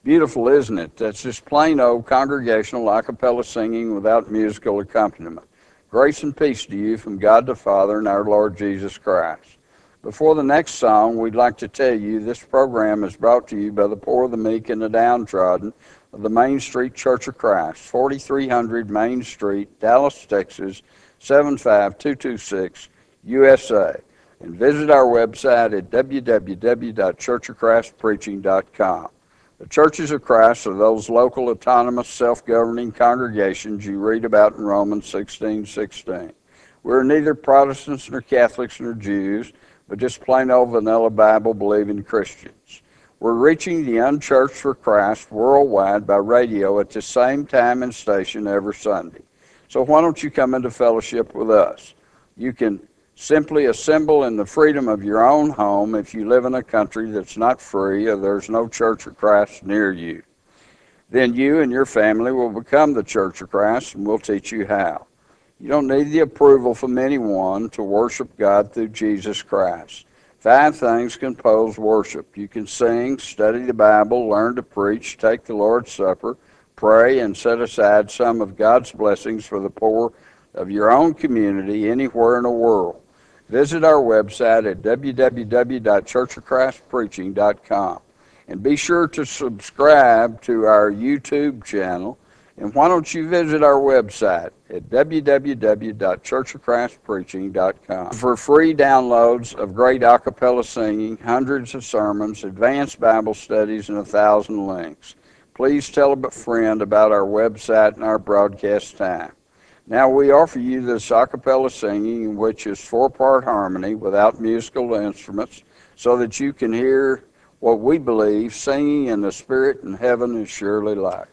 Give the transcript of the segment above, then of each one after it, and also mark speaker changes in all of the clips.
Speaker 1: Beautiful, isn't it? That's just plain old congregational a cappella singing without musical accompaniment. Grace and peace to you from God the Father and our Lord Jesus Christ. Before the next song, we'd like to tell you this program is brought to you by the poor, the meek, and the downtrodden of the Main Street Church of Christ, 4300 Main Street, Dallas, Texas, 75226, USA. And visit our website at www.churchofchristpreaching.com. The churches of Christ are those local, autonomous, self-governing congregations you read about in Romans 16:16. We're neither Protestants nor Catholics nor Jews, but just plain old vanilla Bible-believing Christians. We're reaching the unchurched for Christ worldwide by radio at the same time and station every Sunday. So why don't you come into fellowship with us? You can simply assemble in the freedom of your own home if you live in a country that's not free or there's no Church of Christ near you. Then you and your family will become the Church of Christ, and we'll teach you how. You don't need the approval from anyone to worship God through Jesus Christ. 5 things compose worship. You can sing, study the Bible, learn to preach, take the Lord's Supper, pray, and set aside some of God's blessings for the poor of your own community anywhere in the world. Visit our website at www.churchofchristpreaching.com. And be sure to subscribe to our YouTube channel. And why don't you visit our website at www.churchofchristpreaching.com for free downloads of great a cappella singing, hundreds of sermons, advanced Bible studies, and 1,000 links. Please tell a friend about our website and our broadcast time. Now we offer you this a cappella singing, which is 4-part harmony without musical instruments, so that you can hear what we believe singing in the Spirit in heaven is surely like.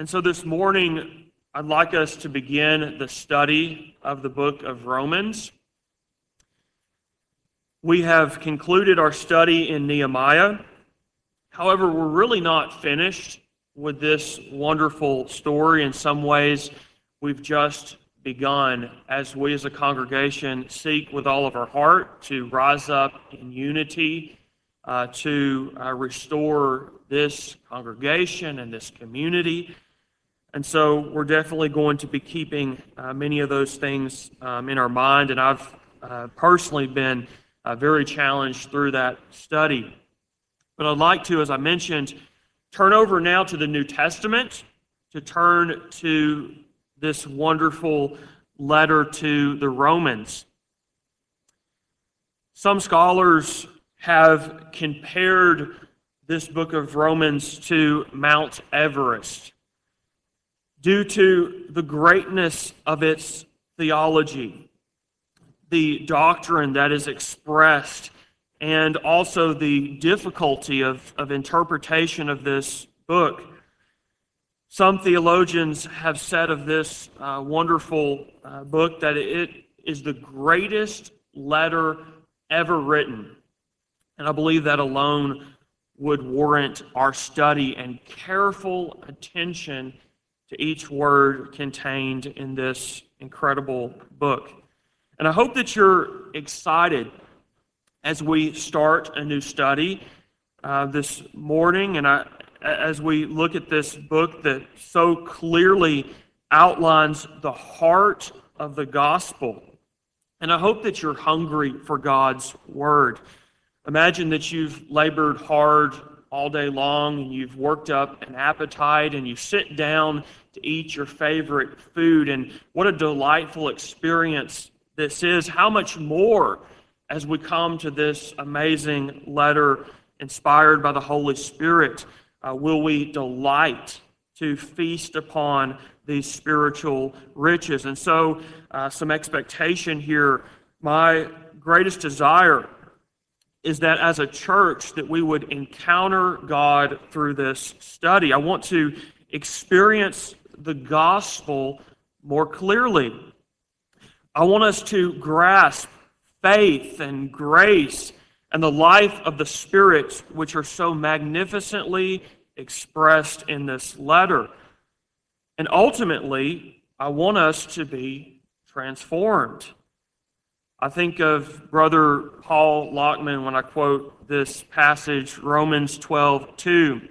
Speaker 2: And so this morning, I'd like us to begin the study of the book of Romans. We have concluded our study in Nehemiah. However, we're really not finished with this wonderful story. In some ways, we've just begun as we as a congregation seek with all of our heart to rise up in unity, to restore this congregation and this community. And so we're definitely going to be keeping many of those things in our mind, and I've personally been very challenged through that study. But I'd like to, as I mentioned, turn over now to the New Testament, to turn to this wonderful letter to the Romans. Some scholars have compared this book of Romans to Mount Everest due to the greatness of its theology, the doctrine that is expressed, and also the difficulty of interpretation of this book. Some theologians have said of this wonderful book that it is the greatest letter ever written. And I believe that alone would warrant our study and careful attention to each word contained in this incredible book. And I hope that you're excited as we start a new study this morning, and as we look at this book that so clearly outlines the heart of the gospel. And I hope that you're hungry for God's word. Imagine that you've labored hard all day long and you've worked up an appetite and you sit down to eat your favorite food, and what a delightful experience this is. How much more as we come to this amazing letter inspired by the Holy Spirit will we delight to feast upon these spiritual riches. And so some expectation here. My greatest desire is that as a church that we would encounter God through this study. I want to experience the gospel more clearly. I want us to grasp faith and grace and the life of the Spirit, which are so magnificently expressed in this letter. And ultimately, I want us to be transformed. I think of Brother Paul Lockman when I quote this passage, Romans 12:2.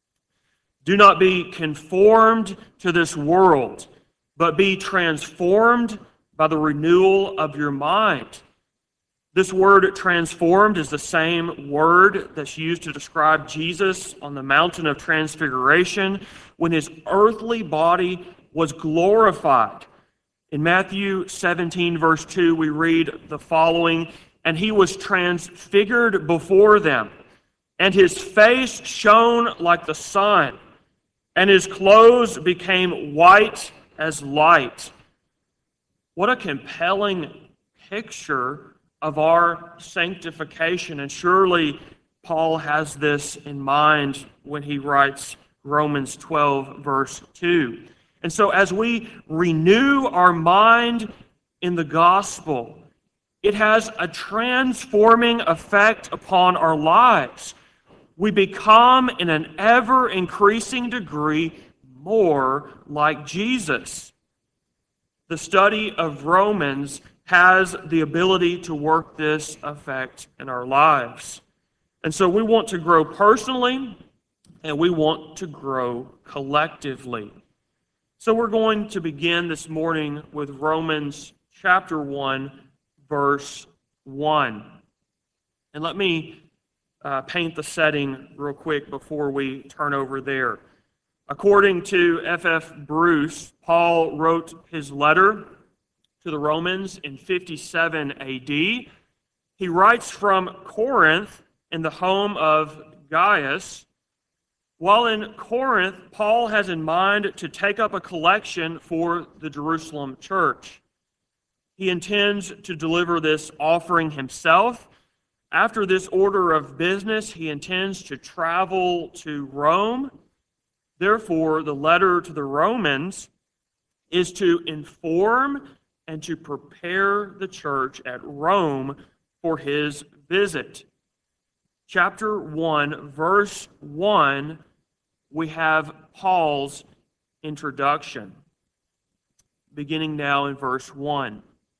Speaker 2: Do not be conformed to this world, but be transformed by the renewal of your mind. This word transformed is the same word that's used to describe Jesus on the mountain of transfiguration when his earthly body was glorified. In Matthew 17, verse 2, we read the following, and he was transfigured before them, and his face shone like the sun, and his clothes became white as light. What a compelling picture of our sanctification. And surely Paul has this in mind when he writes Romans 12, verse 2. And so as we renew our mind in the gospel, it has a transforming effect upon our lives. We become, in an ever-increasing degree, more like Jesus. The study of Romans has the ability to work this effect in our lives. And so we want to grow personally, and we want to grow collectively. So we're going to begin this morning with Romans chapter 1, verse 1. And let me paint the setting real quick before we turn over there. According to F.F. Bruce, Paul wrote his letter to the Romans in 57 A.D. He writes from Corinth in the home of Gaius. While in Corinth, Paul has in mind to take up a collection for the Jerusalem church. He intends to deliver this offering himself. After this order of business, he intends to travel to Rome. Therefore, the letter to the Romans is to inform and to prepare the church at Rome for his visit. Chapter 1, verse 1, we have Paul's introduction. Beginning now in verse 1.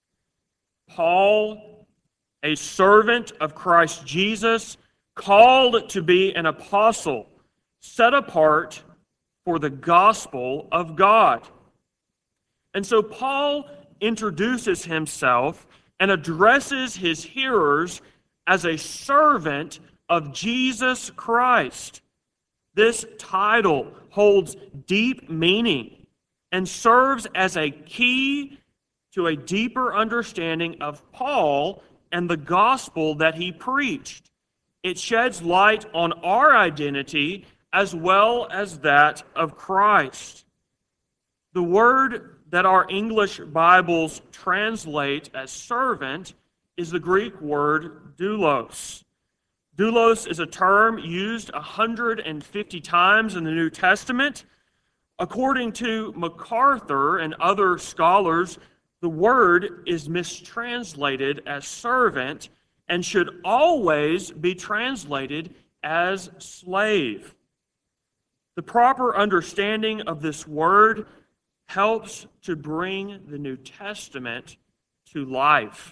Speaker 2: Paul, a servant of Christ Jesus, called to be an apostle, set apart for the gospel of God. And so Paul introduces himself and addresses his hearers as a servant of Jesus Christ. This title holds deep meaning and serves as a key to a deeper understanding of Paul and the gospel that he preached. It sheds light on our identity as well as that of Christ. The word that our English Bibles translate as servant is the Greek word doulos. Doulos is a term used 150 times in the New Testament. According to MacArthur and other scholars, the word is mistranslated as servant and should always be translated as slave. The proper understanding of this word helps to bring the New Testament to life.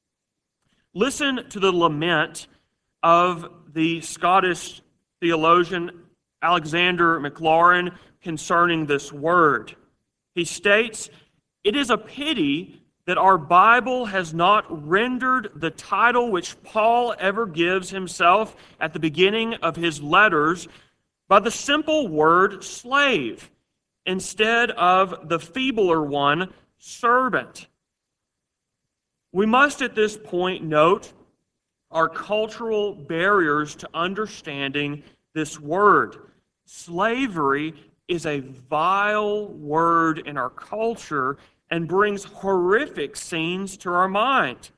Speaker 2: Listen to the lament of the Scottish theologian Alexander Maclaurin concerning this word. He states, "It is a pity that our Bible has not rendered the title which Paul ever gives himself at the beginning of his letters by the simple word slave, instead of the feebler one, servant." We must at this point note our cultural barriers to understanding this word. Slavery is a vile word in our culture and brings horrific scenes to our mind.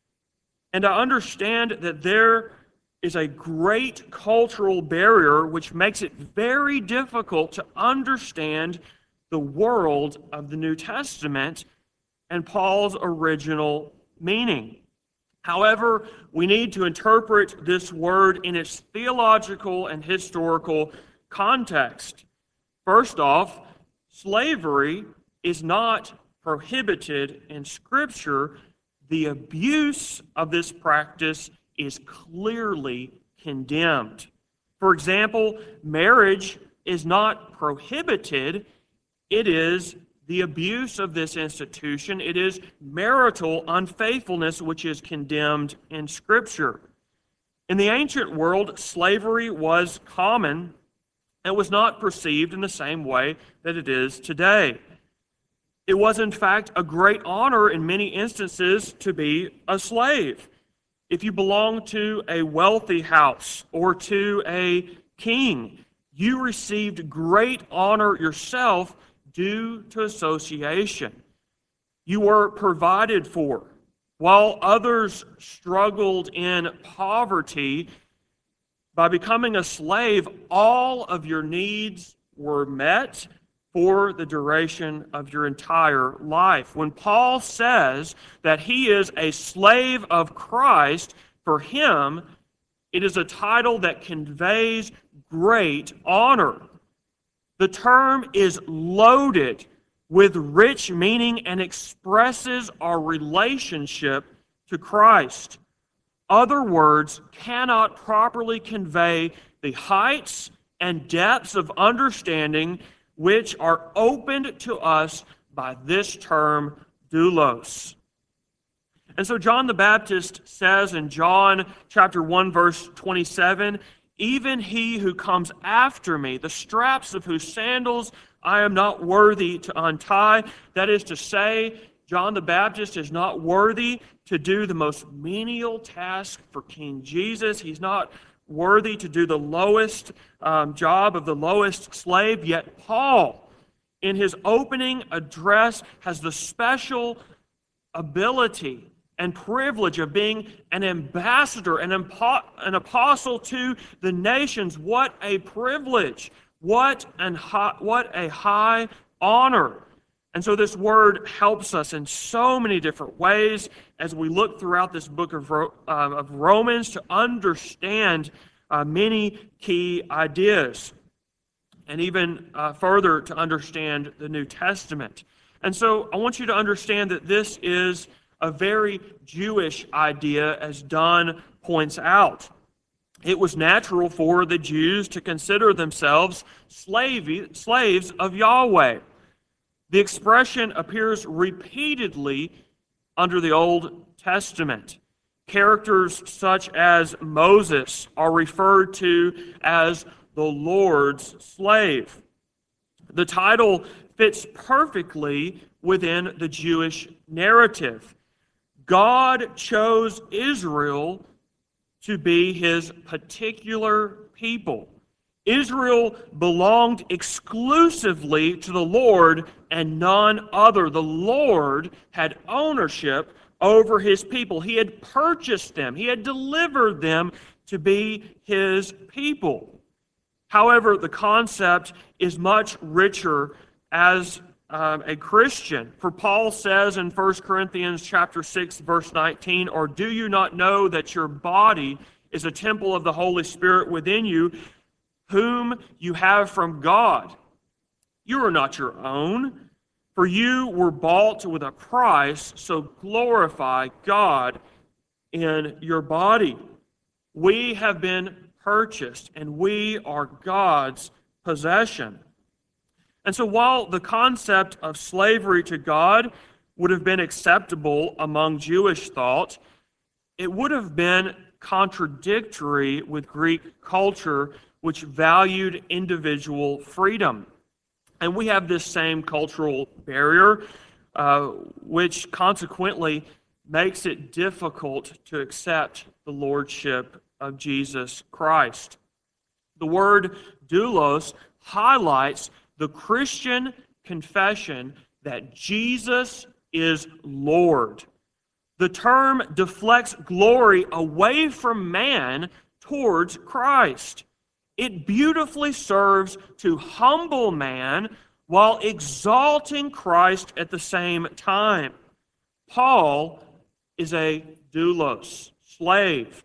Speaker 2: And I understand that there is a great cultural barrier which makes it very difficult to understand the world of the New Testament and Paul's original meaning. However, we need to interpret this word in its theological and historical context. First off, slavery is not prohibited in Scripture. The abuse of this practice is clearly condemned. For example, marriage is not prohibited. It is the abuse of this institution. It is marital unfaithfulness which is condemned in Scripture. In the ancient world, slavery was common and was not perceived in the same way that it is today. It was, in fact, a great honor in many instances to be a slave. If you belonged to a wealthy house or to a king, you received great honor yourself due to association. You were provided for. While others struggled in poverty, by becoming a slave, all of your needs were met for the duration of your entire life. When Paul says that he is a slave of Christ, for him, it is a title that conveys great honor. The term is loaded with rich meaning and expresses our relationship to Christ. Other words cannot properly convey the heights and depths of understanding which are opened to us by this term, doulos. And so John the Baptist says in John chapter 1, verse 27, "Even he who comes after me, the straps of whose sandals I am not worthy to untie." That is to say, John the Baptist is not worthy to do the most menial task for King Jesus. He's not worthy to do the lowest job of the lowest slave. Yet Paul, in his opening address, has the special ability and privilege of being an ambassador, an apostle to the nations. What a privilege! What a high honor. And so this word helps us in so many different ways as we look throughout this book of Romans to understand many key ideas, and even further to understand the New Testament. And so I want you to understand that this is a very Jewish idea, as Dunn points out. It was natural for the Jews to consider themselves slaves of Yahweh. The expression appears repeatedly under the Old Testament. Characters such as Moses are referred to as the Lord's slave. The title fits perfectly within the Jewish narrative. God chose Israel to be his particular people. Israel belonged exclusively to the Lord and none other. The Lord had ownership over his people. He had purchased them. He had delivered them to be his people. However, the concept is much richer as a Christian. For Paul says in 1 Corinthians chapter 6, verse 19, "Or do you not know that your body is a temple of the Holy Spirit within you, whom you have from God? You are not your own, for you were bought with a price, so glorify God in your body." We have been purchased, and we are God's possession. And so while the concept of slavery to God would have been acceptable among Jewish thought, it would have been contradictory with Greek culture, which valued individual freedom. And we have this same cultural barrier, which consequently makes it difficult to accept the lordship of Jesus Christ. The word doulos highlights the Christian confession that Jesus is Lord. The term deflects glory away from man towards Christ. It beautifully serves to humble man while exalting Christ at the same time. Paul is a doulos, slave.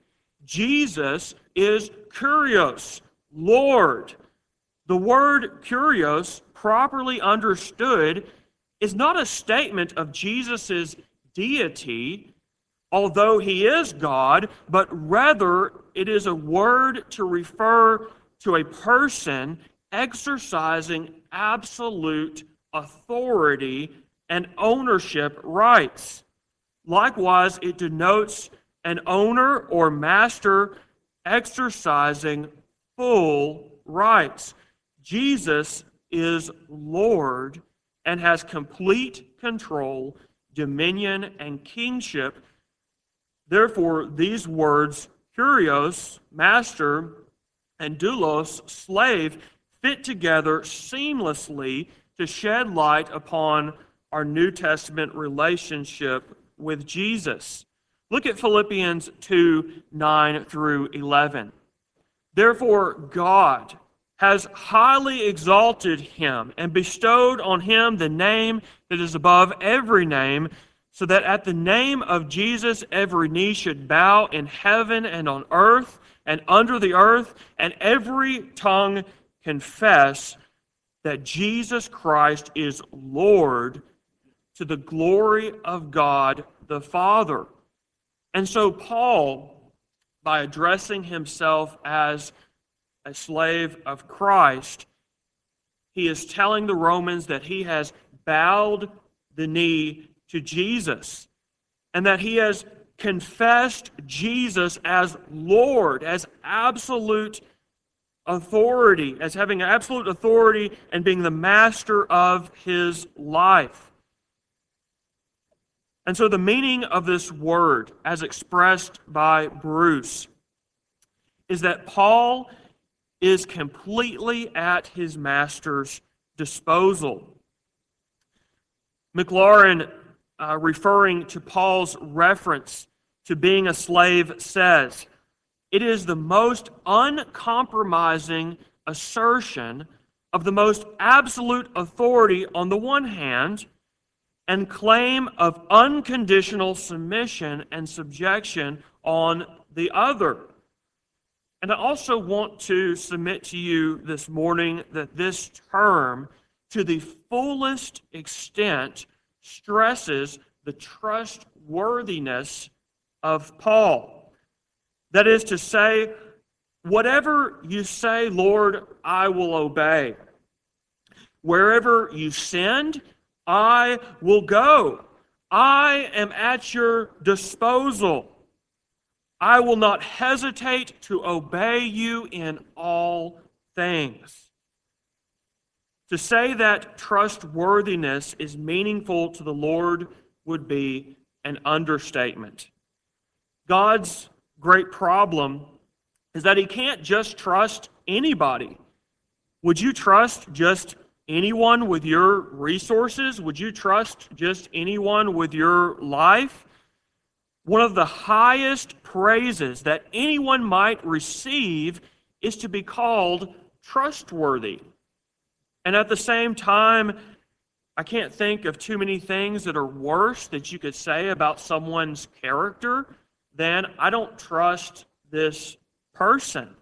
Speaker 2: Jesus is kurios, Lord. The word kurios, properly understood, is not a statement of Jesus' deity, although he is God, but rather it is a word to refer to a person exercising absolute authority and ownership rights. Likewise, it denotes an owner or master exercising full rights. Jesus is Lord and has complete control, dominion, and kingship. Therefore, these words, kurios, master, and doulos, slave, fit together seamlessly to shed light upon our New Testament relationship with Jesus. Look at Philippians 2, 9 through 11. "Therefore, God has highly exalted him and bestowed on him the name that is above every name, so that at the name of Jesus every knee should bow in heaven and on earth and under the earth, and every tongue confess that Jesus Christ is Lord, to the glory of God the Father." And so Paul, by addressing himself as a slave of Christ, he is telling the Romans that he has bowed the knee to Jesus and that he has confessed Jesus as Lord, as absolute authority, as having absolute authority and being the master of his life. And so the meaning of this word, as expressed by Bruce, is that Paul is completely at his master's disposal. McLaurin, referring to Paul's reference to being a slave, says, "It is the most uncompromising assertion of the most absolute authority on the one hand, and claim of unconditional submission and subjection on the other. And I also want to submit to you this morning that this term, to the fullest extent, stresses the trustworthiness of Paul. That is to say, whatever you say, Lord, I will obey. Wherever you send, I will go. I am at your disposal. I will not hesitate to obey you in all things. To say that trustworthiness is meaningful to the Lord would be an understatement. God's great problem is that He can't just trust anybody. Would you trust just anyone with your resources? Would you trust just anyone with your life? One of the highest praises that anyone might receive is to be called trustworthy. And at the same time, I can't think of too many things that are worse that you could say about someone's character than, I don't trust this person.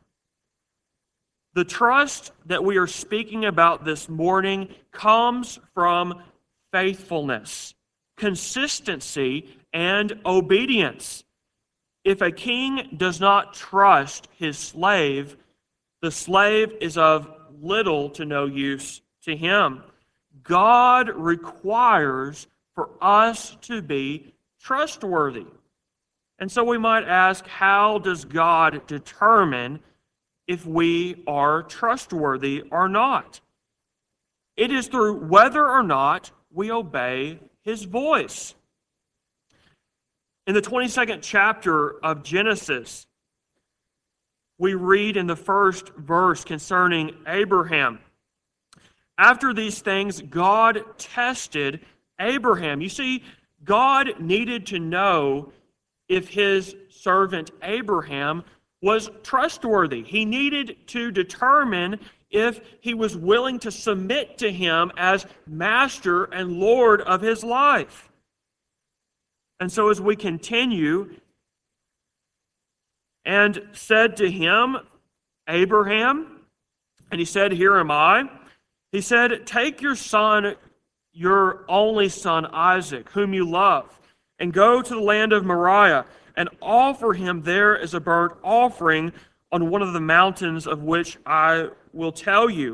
Speaker 2: The trust that we are speaking about this morning comes from faithfulness, consistency, and obedience. If a king does not trust his slave, the slave is of little to no use to him. God requires for us to be trustworthy. And so we might ask, how does God determine if we are trustworthy or not? It is through whether or not we obey His voice. In the 22nd chapter of Genesis, we read in the first verse concerning Abraham. After these things, God tested Abraham. You see, God needed to know if His servant Abraham was trustworthy. He needed to determine if he was willing to submit to Him as master and Lord of his life. And so as we continue, and said to him, Abraham, and he said, Here am I. He said, Take your son, your only son Isaac, whom you love, and go to the land of Moriah, and offer him there as a burnt offering on one of the mountains of which I will tell you.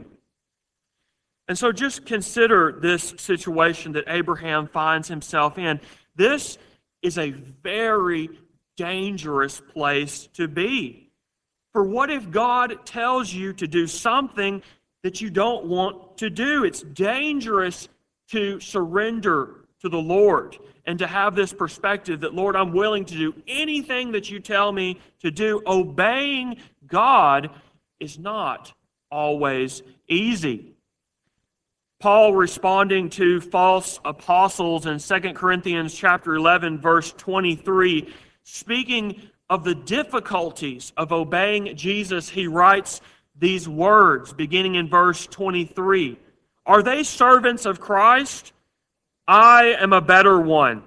Speaker 2: And so just consider this situation that Abraham finds himself in. This is a very dangerous place to be. For what if God tells you to do something that you don't want to do? It's dangerous to surrender to the Lord and to have this perspective that, Lord, I'm willing to do anything that you tell me to do. Obeying God is not always easy. Paul, responding to false apostles in 2 Corinthians chapter 11, verse 23, speaking of the difficulties of obeying Jesus, he writes these words, beginning in verse 23. Are they servants of Christ? I am a better one.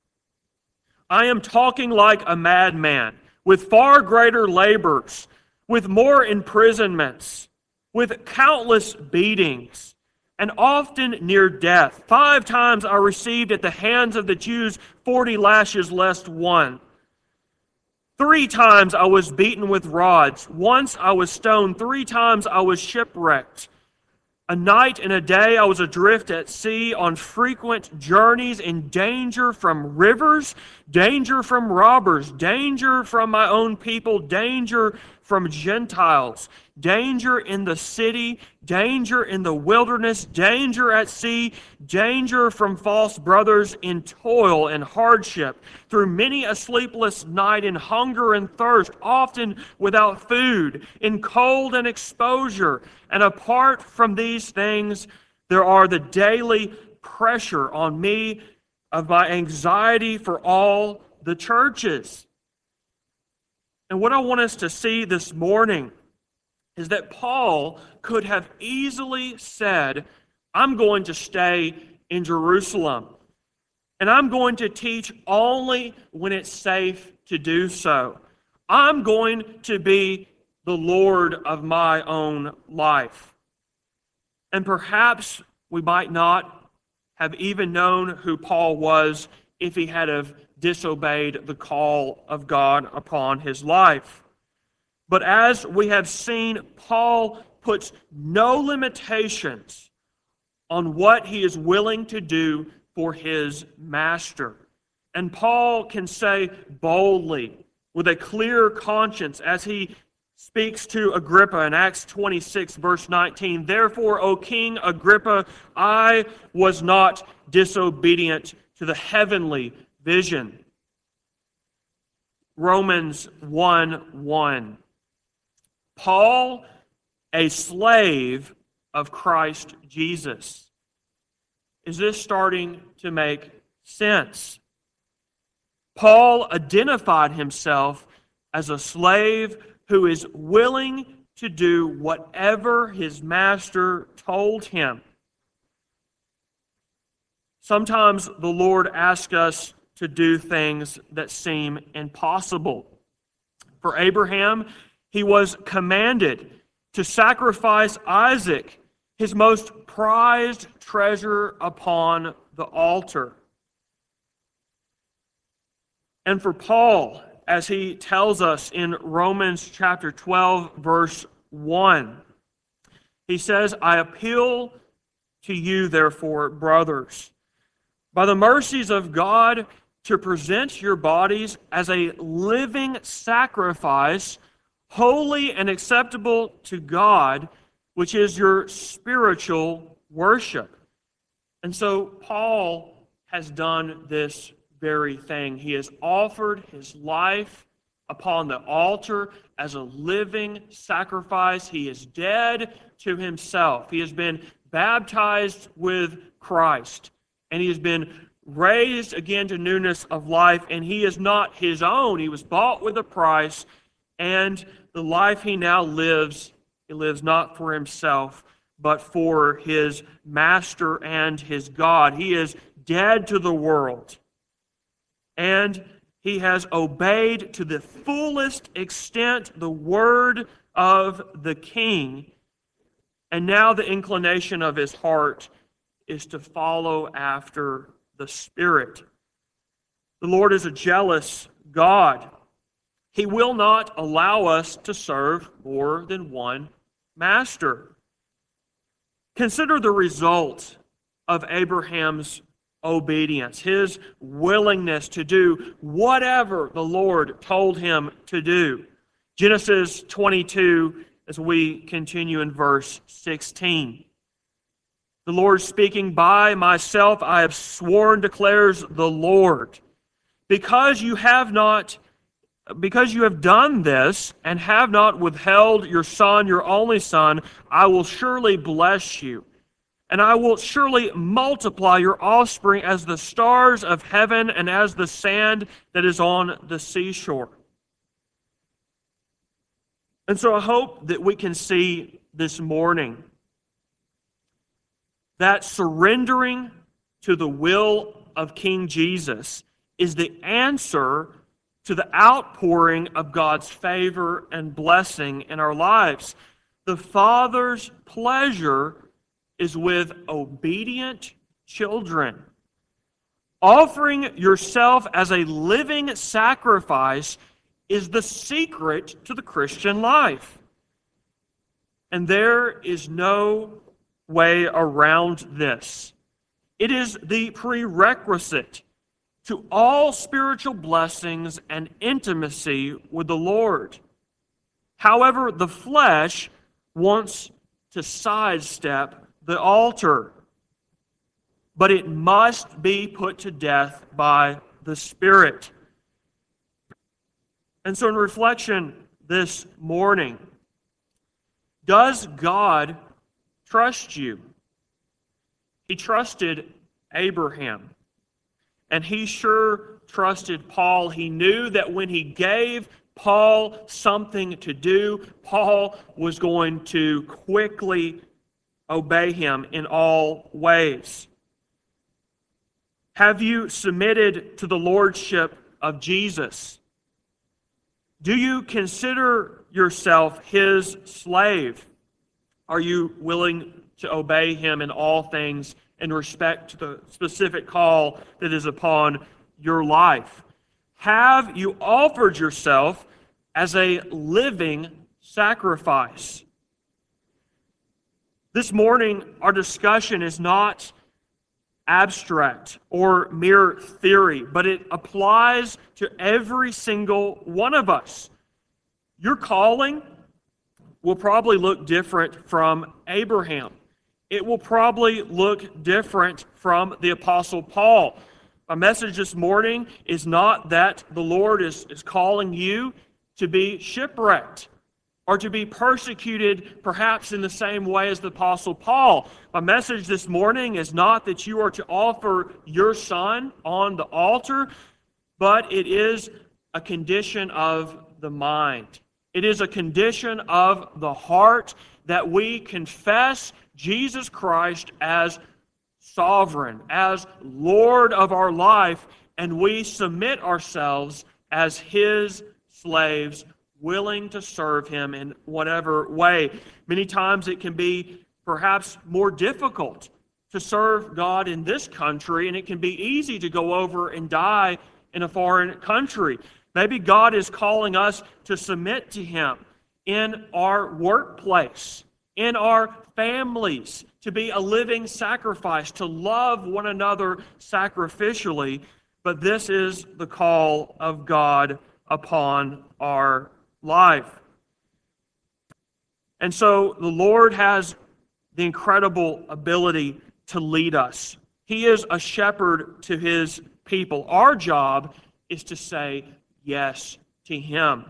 Speaker 2: I am talking like a madman, with far greater labors, with more imprisonments, with countless beatings, and often near death. 5 times I received at the hands of the Jews 40 lashes less one. 3 times I was beaten with rods. Once I was stoned. 3 times I was shipwrecked. A night and a day I was adrift at sea on frequent journeys, in danger from rivers, danger from robbers, danger from my own people, danger from Gentiles, danger in the city, danger in the wilderness, danger at sea, danger from false brothers, in toil and hardship, through many a sleepless night, in hunger and thirst, often without food, in cold and exposure. And apart from these things, there are the daily pressure on me of my anxiety for all the churches. And what I want us to see this morning is that Paul could have easily said, I'm going to stay in Jerusalem, and I'm going to teach only when it's safe to do so. I'm going to be the Lord of my own life. And perhaps we might not have even known who Paul was if he had have disobeyed the call of God upon his life. But as we have seen, Paul puts no limitations on what he is willing to do for his master. And Paul can say boldly, with a clear conscience, as he speaks to Agrippa in Acts 26, verse 19, Therefore, O King Agrippa, I was not disobedient to the heavenly vision. Romans 1:1. Paul, a slave of Christ Jesus. Is this starting to make sense? Paul identified himself as a slave who is willing to do whatever his master told him. Sometimes the Lord asks us to do things that seem impossible. For Abraham, he was commanded to sacrifice Isaac, his most prized treasure, upon the altar. And for Paul, as he tells us in Romans chapter 12, verse 1, he says, I appeal to you, therefore, brothers, by the mercies of God, to present your bodies as a living sacrifice, holy and acceptable to God, which is your spiritual worship. And so Paul has done this very thing. He has offered his life upon the altar as a living sacrifice. He is dead to himself. He has been baptized with Christ, and he has been raised again to newness of life, and he is not his own. He was bought with a price, and the life he now lives, he lives not for himself, but for his master and his God. He is dead to the world, and he has obeyed to the fullest extent the word of the King, and now the inclination of his heart is to follow after the Spirit. The Lord is a jealous God. He will not allow us to serve more than one master. Consider the result of Abraham's obedience, his willingness to do whatever the Lord told him to do. Genesis 22, as we continue in verse 16. The Lord speaking, by myself I have sworn, declares the Lord, because you have done this and have not withheld your son, your only son, I will surely bless you, and I will surely multiply your offspring as the stars of heaven and as the sand that is on the seashore. And so I hope that we can see this morning that surrendering to the will of King Jesus is the answer to the outpouring of God's favor and blessing in our lives. The Father's pleasure is with obedient children. Offering yourself as a living sacrifice is the secret to the Christian life. And there is no way around this. It is the prerequisite to all spiritual blessings and intimacy with the Lord. However, the flesh wants to sidestep the altar, but it must be put to death by the Spirit. And so in reflection this morning, does God trust you? He trusted Abraham, and he sure trusted Paul. He knew that when he gave Paul something to do. Paul was going to quickly obey him in all ways. Have you submitted to the lordship of Jesus? Do you consider yourself his slave? Are you willing to obey him in all things in respect to the specific call that is upon your life? Have you offered yourself as a living sacrifice? This morning, our discussion is not abstract or mere theory, but it applies to every single one of us. Your calling will probably look different from Abraham. It will probably look different from the Apostle Paul. My message this morning is not that the Lord is calling you to be shipwrecked or to be persecuted perhaps in the same way as the Apostle Paul. My message this morning is not that you are to offer your son on the altar, but it is a condition of the mind. It is a condition of the heart that we confess Jesus Christ as sovereign, as Lord of our life, and we submit ourselves as his slaves, willing to serve him in whatever way. Many times it can be perhaps more difficult to serve God in this country, and it can be easy to go over and die in a foreign country. Maybe God is calling us to submit to him in our workplace, in our families, to be a living sacrifice, to love one another sacrificially. But this is the call of God upon our life. And so the Lord has the incredible ability to lead us. He is a shepherd to his people. Our job is to say yes to him.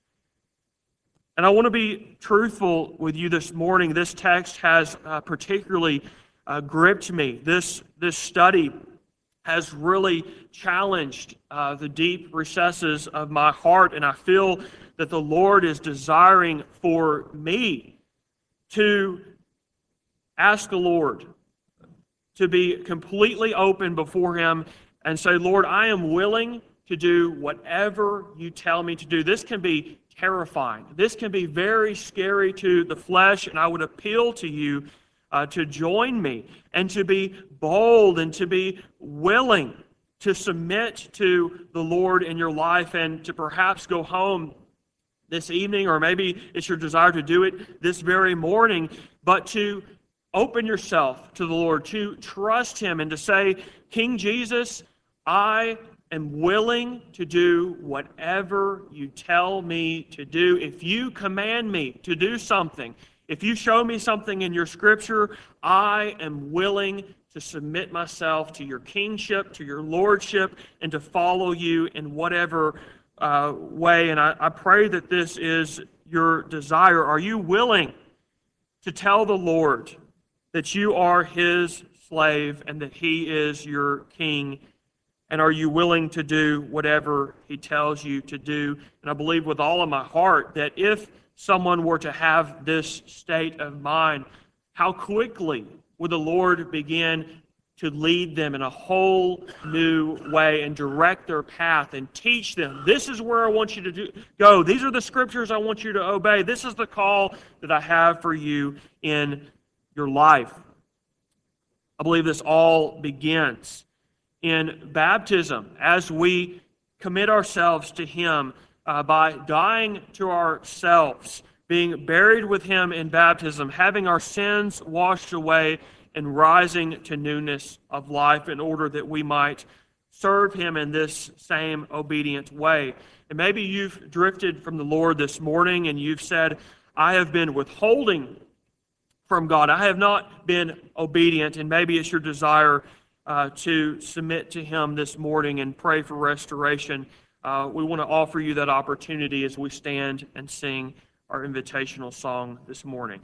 Speaker 2: And I want to be truthful with you this morning. This text has particularly gripped me. This study has really challenged the deep recesses of my heart, and I feel that the Lord is desiring for me to ask the Lord to be completely open before him and say, Lord, I am willing to do whatever you tell me to do. This can be terrifying. This can be very scary to the flesh, and I would appeal to you to join me and to be bold and to be willing to submit to the Lord in your life and to perhaps go home this evening, or maybe it's your desire to do it this very morning, but to open yourself to the Lord, to trust him and to say, King Jesus, I am willing to do whatever you tell me to do. If you command me to do something, if you show me something in your scripture, I am willing to submit myself to your kingship, to your lordship, and to follow you in whatever way. And I pray that this is your desire. Are you willing to tell the Lord that you are his slave and that he is your king? And are you willing to do whatever he tells you to do? And I believe with all of my heart that if someone were to have this state of mind, how quickly would the Lord begin to lead them in a whole new way and direct their path and teach them, this is where I want you to go. These are the scriptures I want you to obey. This is the call that I have for you in your life. I believe this all begins in baptism as we commit ourselves to him by dying to ourselves, being buried with him in baptism, having our sins washed away, and rising to newness of life in order that we might serve him in this same obedient way. And maybe you've drifted from the Lord this morning and you've said, I have been withholding from God. I have not been obedient, and maybe it's your desire to submit to him this morning and pray for restoration. We want to offer you that opportunity as we stand and sing our invitational song this morning.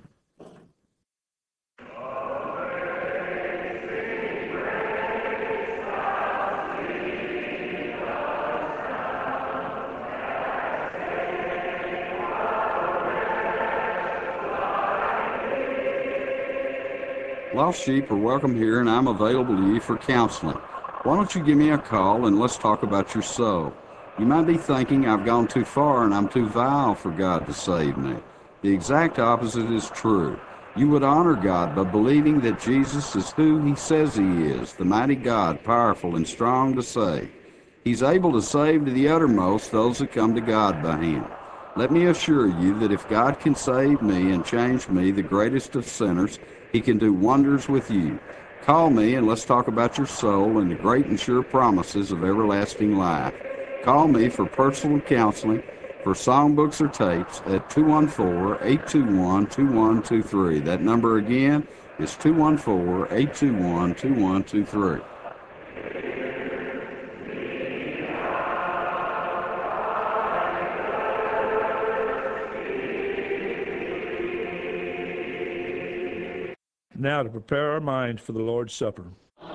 Speaker 1: Lost sheep are welcome here, and I'm available to you for counseling. Why don't you give me a call and let's talk about your soul? You might be thinking I've gone too far and I'm too vile for God to save me. The exact opposite is true. You would honor God by believing that Jesus is who He says He is, the mighty God, powerful and strong to save. He's able to save to the uttermost those that come to God by Him. Let me assure you that if God can save me and change me, the greatest of sinners, He can do wonders with you. Call me and let's talk about your soul and the great and sure promises of everlasting life. Call me for personal counseling, for songbooks or tapes at 214-821-2123. That number again is 214-821-2123.
Speaker 3: Now to prepare our minds for the Lord's Supper.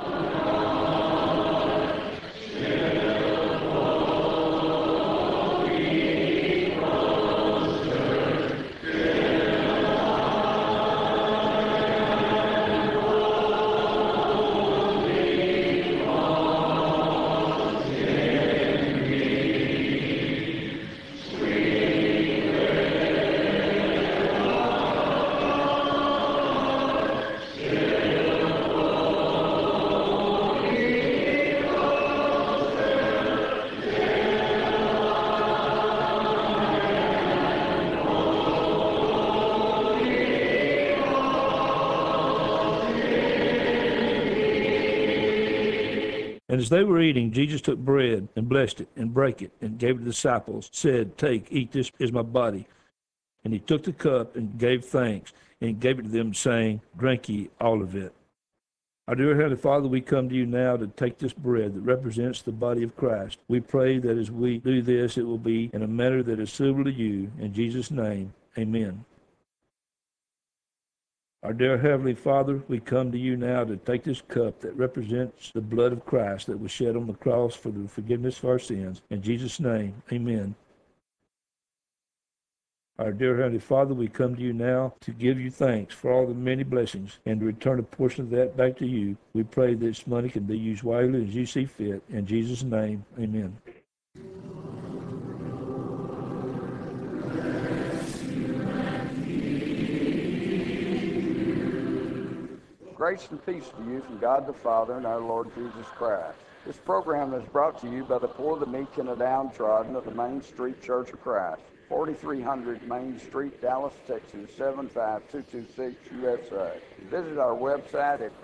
Speaker 3: And as they were eating, Jesus took bread and blessed it and brake it and gave it to the disciples, said, Take, eat, this is my body. And he took the cup and gave thanks and gave it to them, saying, Drink ye all of it. Our dear Heavenly Father, we come to you now to take this bread that represents the body of Christ. We pray that as we do this, it will be in a manner that is suitable to you. In Jesus' name, amen. Our dear Heavenly Father, we come to you now to take this cup that represents the blood of Christ that was shed on the cross for the forgiveness of our sins. In Jesus' name, amen. Our dear Heavenly Father, we come to you now to give you thanks for all the many blessings and to return a portion of that back to you. We pray this money can be used wisely as you see fit. In Jesus' name, amen.
Speaker 1: Grace and peace to you from God the Father and our Lord Jesus Christ. This program is brought to you by the poor, the meek, and the downtrodden of the Main Street Church of Christ, 4300 Main Street, Dallas, Texas, 75226 USA. Visit our website at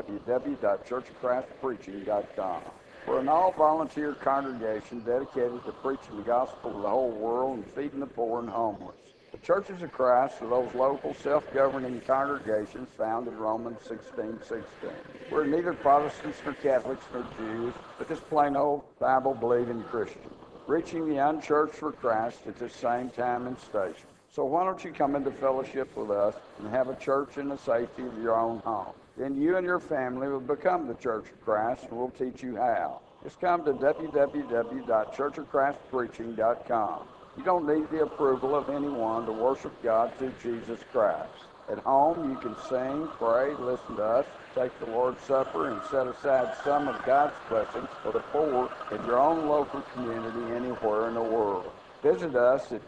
Speaker 1: www.churchofchristpreaching.com. We're an all-volunteer congregation dedicated to preaching the gospel to the whole world and feeding the poor and homeless. The Churches of Christ are those local self-governing congregations found in Romans 16:16. We're neither Protestants nor Catholics nor Jews, but just plain old Bible-believing Christians, reaching the unchurched for Christ at the same time and station. So why don't you come into fellowship with us and have a church in the safety of your own home? Then you and your family will become the Church of Christ, and we'll teach you how. Just come to www.churchofchristpreaching.com. You don't need the approval of anyone to worship God through Jesus Christ. At home, you can sing, pray, listen to us, take the Lord's Supper, and set aside some of God's blessings for the poor in your own local community anywhere in the world. Visit us at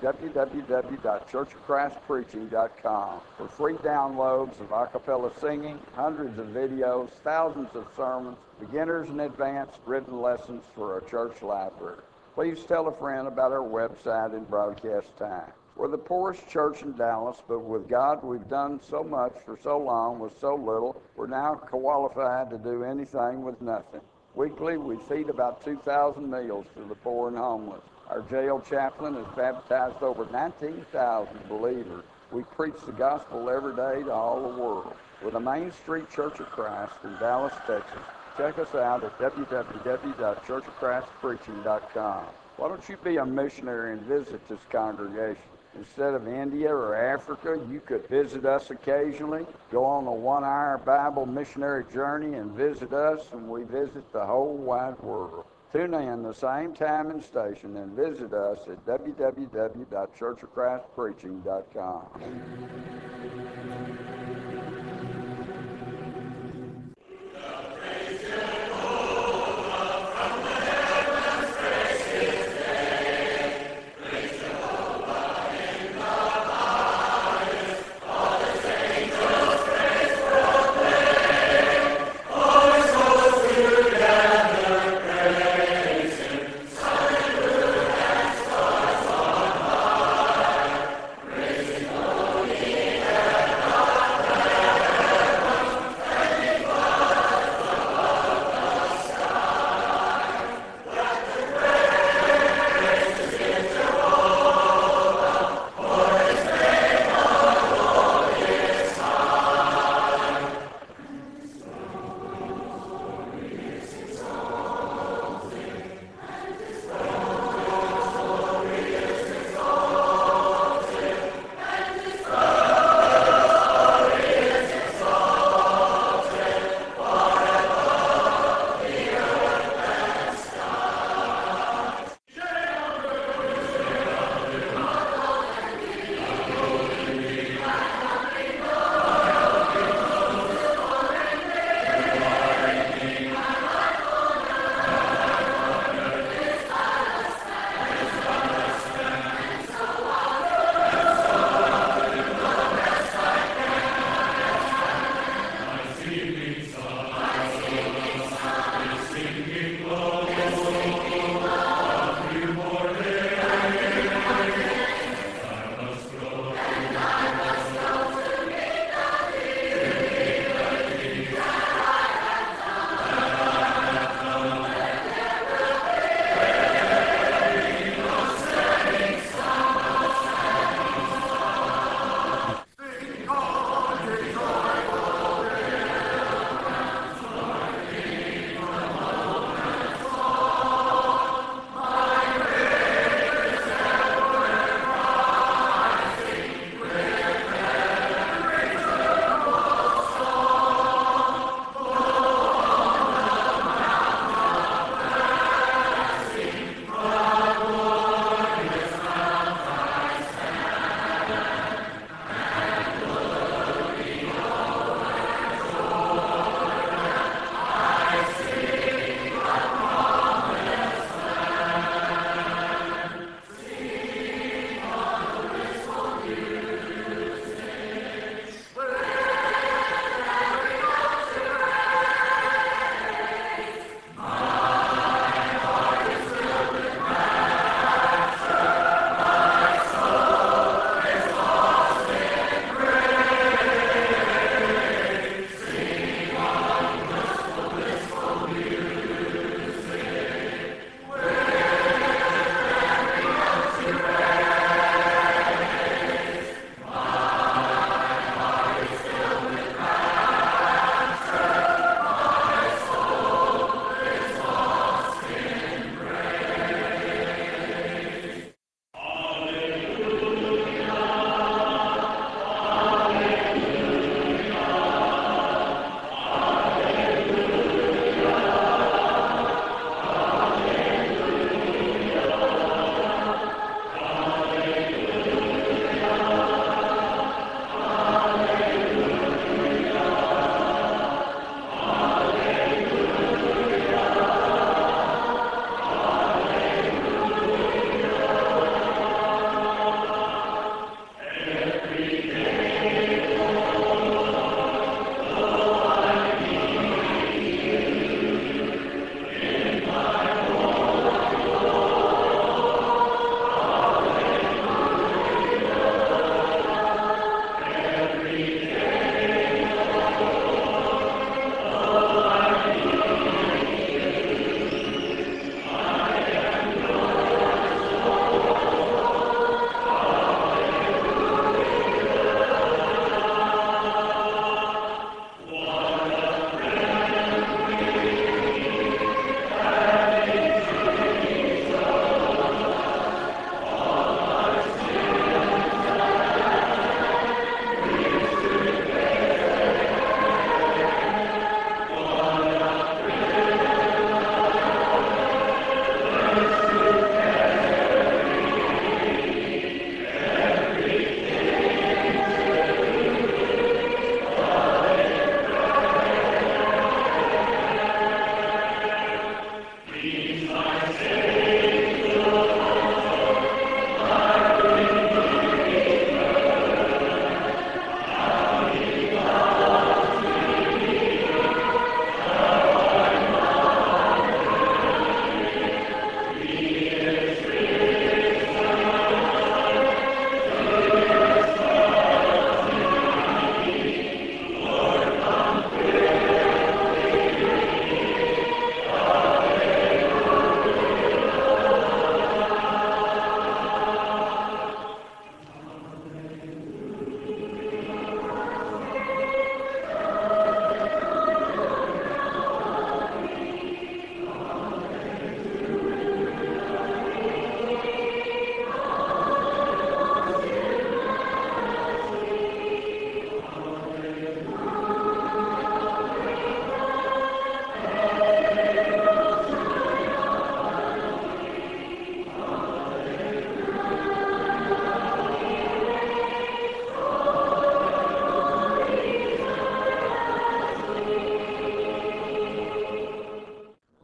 Speaker 1: www.churchofchristpreaching.com for free downloads of a cappella singing, hundreds of videos, thousands of sermons, beginners and advanced written lessons for a church library. Please tell a friend about our website and broadcast time. We're the poorest church in Dallas, but with God, we've done so much for so long with so little, we're now qualified to do anything with nothing. Weekly, we feed about 2,000 meals to the poor and homeless. Our jail chaplain has baptized over 19,000 believers. We preach the gospel every day to all the world. We're the Main Street Church of Christ in Dallas, Texas. Check us out at www.churchofchristpreaching.com. Why don't you be a missionary and visit this congregation? Instead of India or Africa, you could visit us occasionally, go on a 1-hour Bible missionary journey and visit us, and we visit the whole wide world. Tune in the same time and station and visit us at www.churchofchristpreaching.com.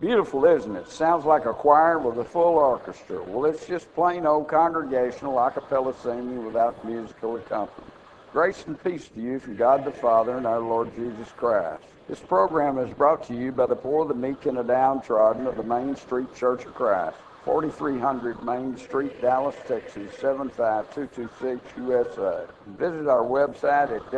Speaker 1: Beautiful, isn't it? Sounds like a choir with a full orchestra. Well, it's just plain old congregational a cappella singing without musical accompaniment. Grace and peace to you from God the Father and our Lord Jesus Christ. This program is brought to you by the poor, the meek, and the downtrodden of the Main Street Church of Christ, 4300 Main Street, Dallas, Texas, 75226 USA. Visit our website at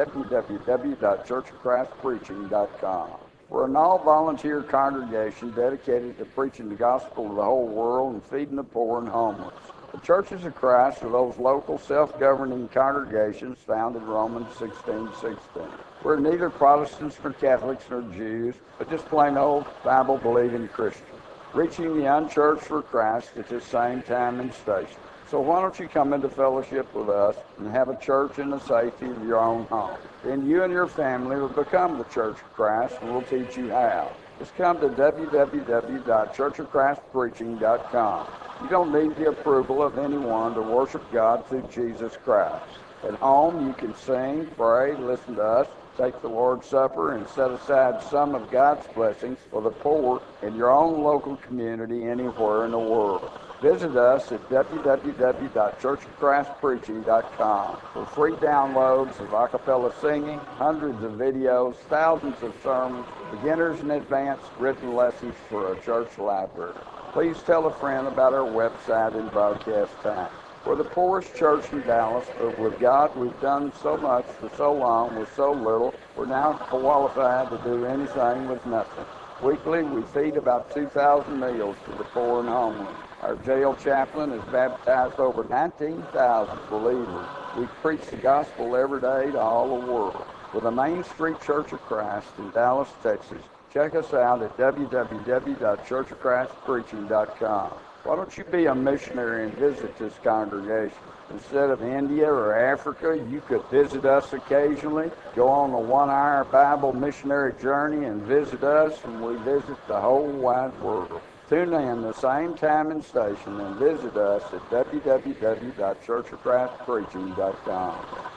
Speaker 1: www.churchofchristpreaching.com. We're an all-volunteer congregation dedicated to preaching the gospel to the whole world and feeding the poor and homeless. The Churches of Christ are those local self-governing congregations found in Romans 16:16. We're neither Protestants nor Catholics nor Jews, but just plain old Bible-believing Christians, reaching the unchurched for Christ at this same time and station. So why don't you come into fellowship with us and have a church in the safety of your own home? Then you and your family will become the Church of Christ, and we'll teach you how. Just come to www.churchofchristpreaching.com. You don't need the approval of anyone to worship God through Jesus Christ. At home, you can sing, pray, listen to us, take the Lord's Supper, and set aside some of God's blessings for the poor in your own local community anywhere in the world. Visit us at www.churchofchristpreaching.com for free downloads of a cappella singing, hundreds of videos, thousands of sermons, beginners and advanced written lessons for a church library. Please tell a friend about our website and broadcast time. We're the poorest church in Dallas, but with God, we've done so much for so long with so little, we're now qualified to do anything with nothing. Weekly, we feed about 2,000 meals to the poor and homeless. Our jail chaplain has baptized over 19,000 believers. We preach the gospel every day to all the world. We're the Main Street Church of Christ in Dallas, Texas. Check us out at www.churchofchristpreaching.com. Why don't you be a missionary and visit this congregation? Instead of India or Africa, you could visit us occasionally, go on a 1-hour Bible missionary journey and visit us, and we visit the whole wide world. Tune in the same time and station and visit us at www.churchofchristpreaching.com.